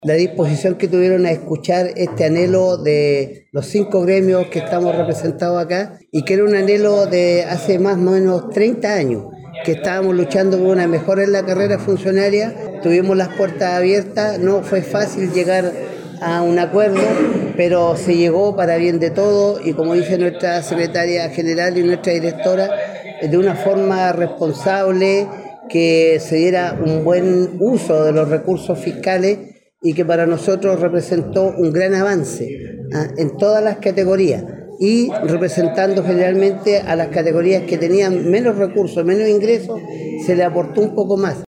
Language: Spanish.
La disposición que tuvieron a escuchar este anhelo de los 5 gremios que estamos representados acá y que era un anhelo de hace más o menos 30 años, que estábamos luchando por una mejora en la carrera funcionaria, tuvimos las puertas abiertas, no fue fácil llegar a un acuerdo, pero se llegó para bien de todos y como dice nuestra secretaria general y nuestra directora, de una forma responsable, que se diera un buen uso de los recursos fiscales y que para nosotros representó un gran avance en todas las categorías y representando generalmente a las categorías que tenían menos recursos, menos ingresos, se le aportó un poco más.